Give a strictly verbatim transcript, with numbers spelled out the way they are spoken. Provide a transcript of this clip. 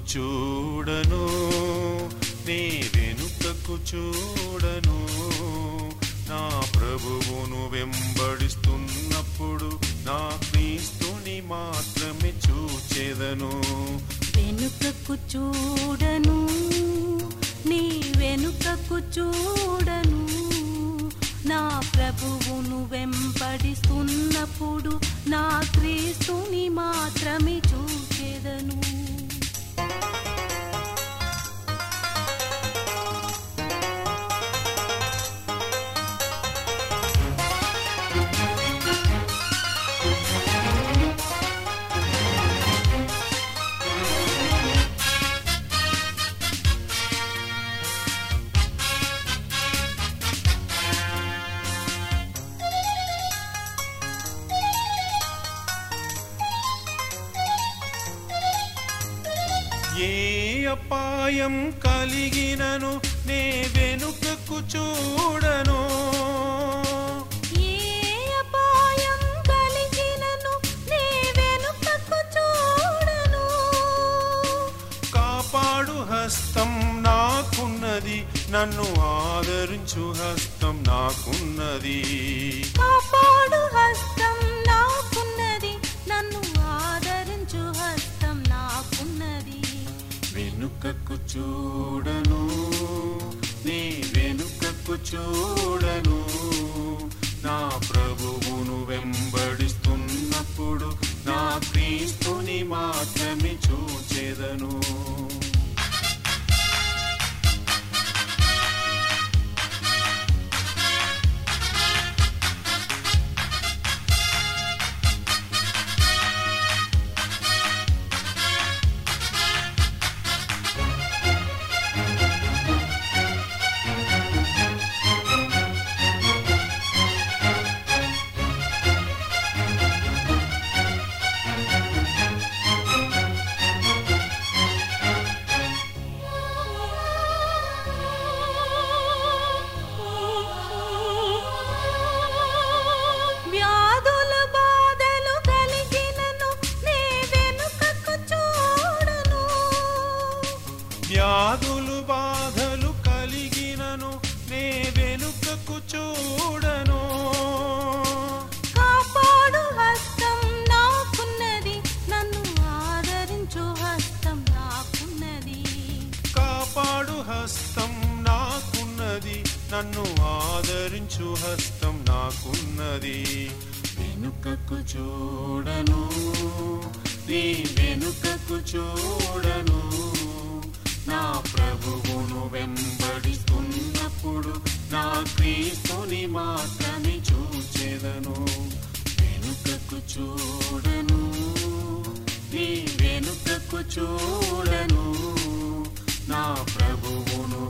చూడను, నీ వెనుకకు చూడను. నా ప్రభువును వెంబడిస్తున్నప్పుడు నా క్రీస్తుని మాత్రమే చూచెదను. వెనుకకు చూడను, నీ వెనుకకు చూడను. నా ప్రభువును వెంబడిస్తున్నప్పుడు నా క్రీస్తుని మాత్రమే చూచెదను. ఏ అపాయం కలిగినను నే వెనుకకు చూడను. ఏ అపాయం కలిగినను నే వెనుకకు చూడను. కాపాడు హస్తం నాకున్నది, నన్ను ఆదరించు హస్తం నాకున్నది. కాపాడు హస్తం నాకున్నది, నన్ను ఆదరించు హస్తం నాకున్నది. వెనుకకు చూడను, నీ వెనుకకు చూడను. నా ప్రభువును వెంబడిస్తున్నప్పుడు నా క్రీస్తుని మాత్రమే చూచెదను. వ్యాధులు బాధలు కలిగినను నే వెనుకకు చూడను. కాపాడు హస్తం నాకున్నది, నన్ను ఆదరించు హస్తం నాకున్నది. కాపాడు హస్తం నాకున్నది, నన్ను ఆదరించు హస్తం నాకున్నది. వెనుకకు చూడను, నీ వెనుకకు చూడను. నా ప్రభువును వెంబడిస్తున్నప్పుడు నా క్రీస్తుని మాత్రమే చూచెదను. వెనుకకు చూడను, నీ వెనుకకు చూడను. నా ప్రభువును